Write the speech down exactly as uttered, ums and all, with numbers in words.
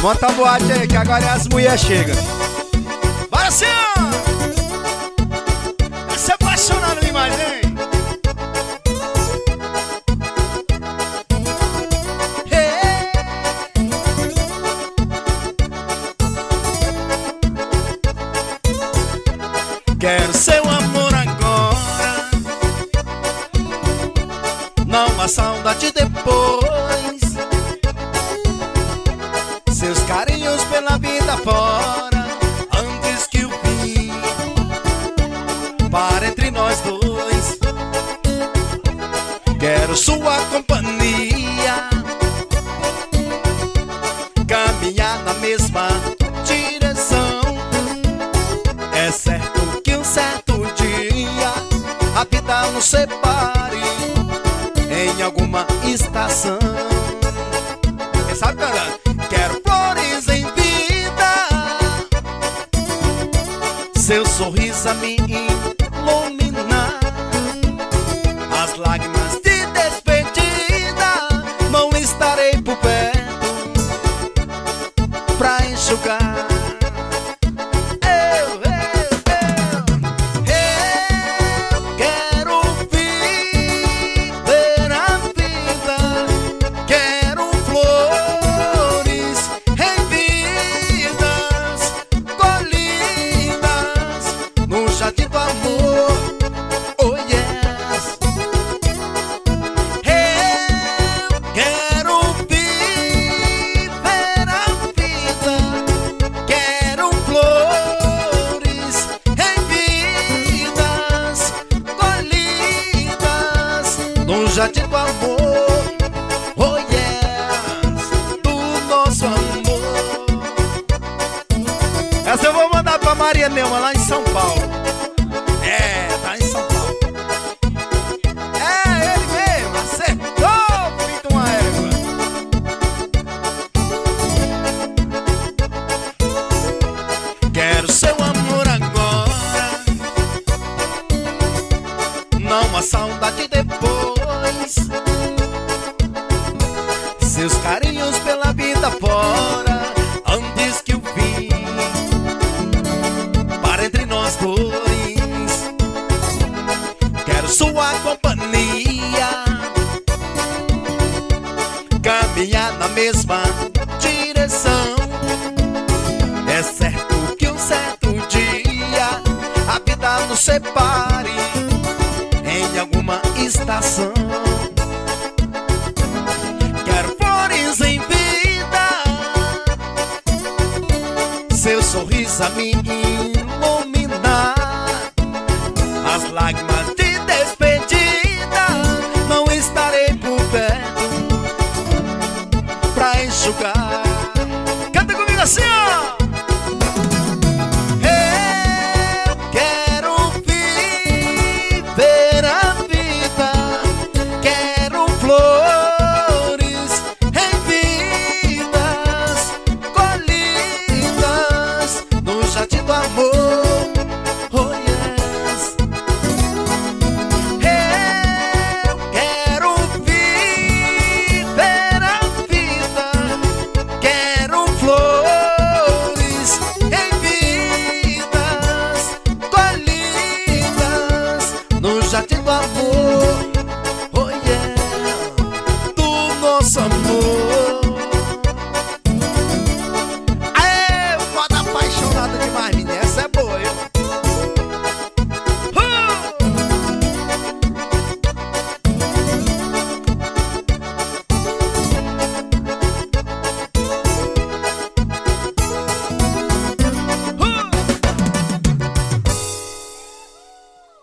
Monta a boate aí que agora as mulheres chegam. Bora sim! Tá se apaixonando demais, hein? Hey. Quero seu amor agora, não há saudade depois. Seus carinhos pela vida fora, antes que o fim para entre nós dois. Quero sua companhia, caminhar na mesma direção. É certo que um certo dia a vida nos separe em alguma estação. Quem sabe cantar? Quero flores em vida, seu sorriso a me iluminar. As lágrimas de despedida, não estarei por perto pra enxugar. Eu, eu, eu, eu quero viver a vida, quero flores em vidas colhidas no jardim do amor. Oh yes. Eu quero viver a vida, quero flores em vidas colhidas no jardim do amor. Oh yes, do nosso amor. Essa eu vou mandar pra Maria Neuma lá em São Paulo. É, tá em São Paulo. É ele mesmo, acertou, filho de uma égua. Quero seu amor agora, não há saudade depois. Seus carinhos pela vida fora, antes que o fim para entre nós dois. Quero sua companhia, caminhar na mesma direção. É certo que um certo dia a vida nos separe em alguma estação. Quero flores em vida, seu sorriso a me iluminar. As lágrimas de despedida, não estarei por perto pra enxugar. Canta comigo assim, ó!